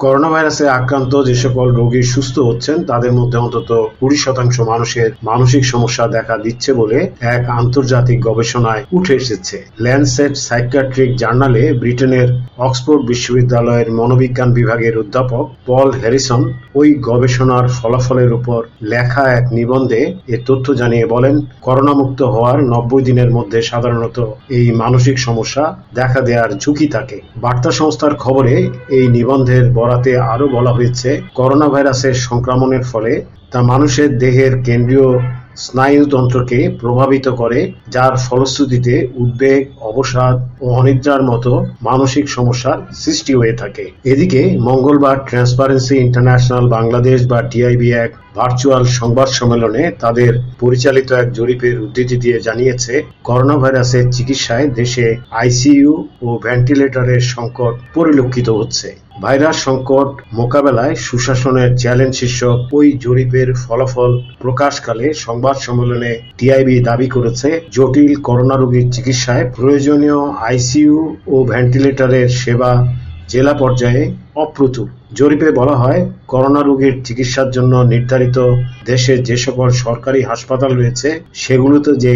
Corona ভাইরাসে আক্রান্ত যে সকল রোগী সুস্থ হচ্ছেন তাদের মধ্যে অন্তত 20% মানুষের মানসিক সমস্যা দেখা দিচ্ছে বলে এক আন্তর্জাতিক গবেষণায় উঠে এসেছে। ল্যান্সেট সাইকিয়াট্রিক জার্নালে ব্রিটেনের অক্সফোর্ড বিশ্ববিদ্যালয়ের মনোবিজ্ঞান বিভাগের অধ্যাপক পল হ্যারিসন ওই গবেষণার ফলাফলের উপর লেখা এক নিবন্ধে এ তথ্য জানিয়ে বলেন, করোনামুক্ত হওয়ার 90 দিনের মধ্যে সাধারণত এই মানসিক সমস্যা দেখা দেওয়ার ঝুঁকি থাকে। বার্তা সংস্থার খবরে এই নিবন্ধের বরাতে আরো বলা হয়েছে, করোনা ভাইরাসের সংক্রমণের ফলে তা মানুষের দেহের কেন্দ্রীয় স্নায়ুতন্ত্রকে প্রভাবিত করে, যার ফলশ্রুতিতে উদ্বেগ, অবসাদ ও অনিদ্রার মতো মানসিক সমস্যার সৃষ্টি হয়ে থাকে। এদিকে মঙ্গলবার ট্রান্সপারেন্সি ইন্টারন্যাশনাল বাংলাদেশ বা টিআইবি এক ভার্চুয়াল সংবাদ সম্মেলনে তাদের পরিচালিত এক জরিপের উদ্ধৃতি দিয়ে জানিয়েছে, করোনা ভাইরাসের চিকিৎসায় দেশে আইসিইউ ও ভেন্টিলেটরের সংকট পরিলক্ষিত হচ্ছে। ভাইরাস সংকট মোকাবেলায় সুশাসনের চ্যালেঞ্জ শীর্ষক ওই জরিপের ফলাফল প্রকাশকালে সংবাদ সম্মেলনে টিআইবি দাবি করেছে, জটিল করোনা রোগীর চিকিৎসায় প্রয়োজনীয় আইসিইউ ও ভেন্টিলেটরের সেবা জেলা পর্যায়ে অপ্রতুল। জরিপে বলা হয়, করোনা রোগীর চিকিৎসার জন্য নির্ধারিত দেশে যে সকল সরকারি হাসপাতাল রয়েছে সেগুলোতে যে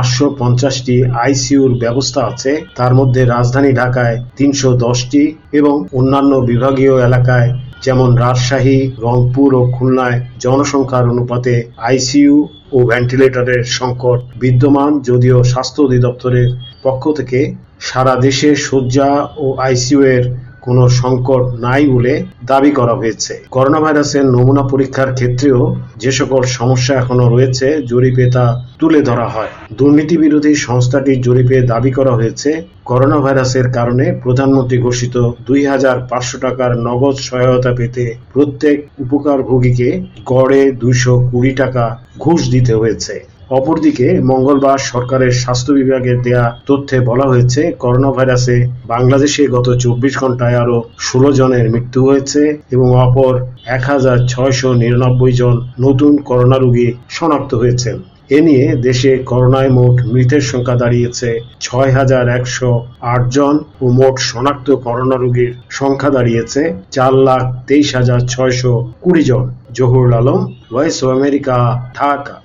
550টি আইসিইউর ব্যবস্থা আছে, তার মধ্যে রাজধানী ঢাকায় 310টি এবং অন্যান্য বিভাগীয় এলাকায় যেমন রাজশাহী, রংপুর ও খুলনায় জনসংখ্যার অনুপাতে আইসিইউ ও ভেন্টিলেটরের সংকট বিদ্যমান, যদিও স্বাস্থ্য অধিদপ্তরের পক্ষ থেকে সারা দেশে শয্যা ও আইসিইউ এর কোনো সংকট নাই বলে দাবি করা হয়েছে। করোনা ভাইরাসের নমুনা পরীক্ষার ক্ষেত্রেও যে সকল সমস্যা এখনো রয়েছে জরিপে তা তুলে ধরা হয়। দুর্নীতি বিরোধী সংস্থাটির জরিপে দাবি করা হয়েছে, করোনা ভাইরাসের কারণে প্রধানমন্ত্রী ঘোষিত 2500 টাকার নগদ সহায়তা পেতে প্রত্যেক উপকারভোগীকে গড়ে 220 টাকা ঘুষ দিতে হয়েছে। অপরদিকে মঙ্গলবার সরকারের স্বাস্থ্য বিভাগের দেয়া তথ্যে বলা হয়েছে, করোনা ভাইরাসে বাংলাদেশে গত 24 ঘন্টায় আরো 16 জনের মৃত্যু হয়েছে এবং অপর 1699 জন নতুন করোনা রোগী শনাক্ত হয়েছেন। এ নিয়ে দেশে করোনায় মোট মৃতের সংখ্যা দাঁড়িয়েছে 6108 জন ও মোট শনাক্ত করোনা রোগীর সংখ্যা দাঁড়িয়েছে 4,23,620 জন। Zahurul Alam, voice of America, Dhaka.